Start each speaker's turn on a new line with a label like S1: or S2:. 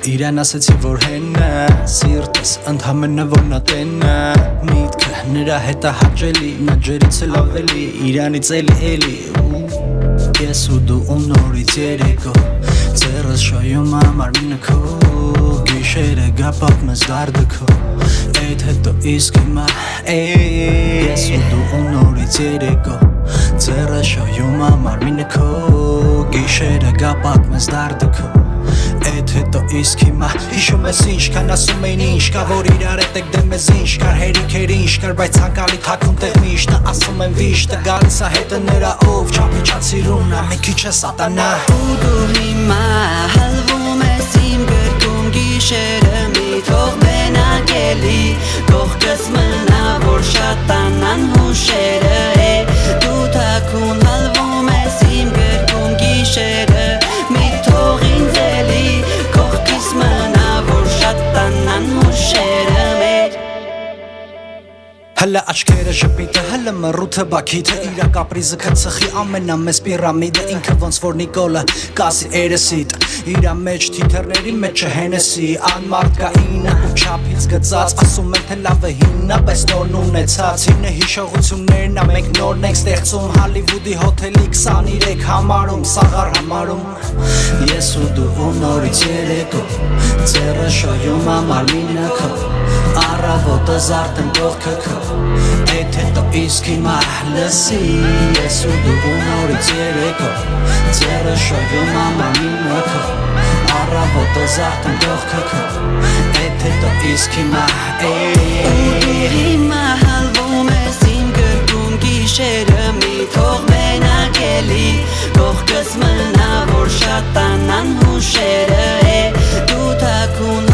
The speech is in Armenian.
S1: Իրան ասեցի որ հենա Սիրտս ընդհամենը որ նա տենա Միտքը նրա հետ է հաճելի Նա ջերից էլ ավելի Իրանից էլի Ես ու դու ու նորից երեկո Ձեռս շոյում ամարմինը քո Գիշերը գա պատմես դարդը քո Այդ հետո իսկ հիմա Ես ու դու ու նորից երեկո Ձեռս շոյում ամարմինը քո Գիշերը գա պատմես դարդը քո Այդ հետո իսկ հիմա Հիշում ես ինչ կան ասում էին ինչ Կա որ իրար հետ եք դեմ ես ինչ Կար հերիքեր ինչ կար բայց հանկալի թակում տեղ միշտը Ասում են վիշտը գալիս է հետը նրա ով Չապիչացիրում նա մի քիչ է սատանա
S2: Ու դու հիմա հալվում ես իմ գրկում գիշերը մի թող բենակելի Կողքս մնա որ շատանան հուշերը Դու թակուն հալվում ես իմ գրկում գիշերը մի թող ինձ էլի Կողքիս մնա որ շատանան հուշերը մեր
S1: Հլը աչքերը ժպիտը, հլը մռութը բաքիթը Իրա կապրիզը կծխի ամենամեծ պիրամիդը Ինքը ոնց որ Նիկոլը կասի երեսիտ Իրա մեջ թիթերների մեջը հենեսի Անմարդ կայինը ու չափից գծած Ասում են թե լավ է հիննա, բայց նորն ունեցած Հինը հիշողություններն ամենք նորն ենք ստեղծում Հալիվուդի հոթելի 23 համարում, սաղար համարում Ես ու դու ու նորից երեկո Ձեռը շոյում ամարմինը քո Առավոտը զարդն կողքը քո Այդ հետո իսկ հիմա լսի Ես ու դու ու նորից երեկո Ձեռը շոյում ամարմինը քո Առավոտը զարդն կողքը քո Այդ հետո իսկ հիմա
S2: Ու դու հիմա հալվում ես իմ գրկում գիշերը մի թող բենակելի Կողքս մնա որ շատանան հուշերը Դու թակուն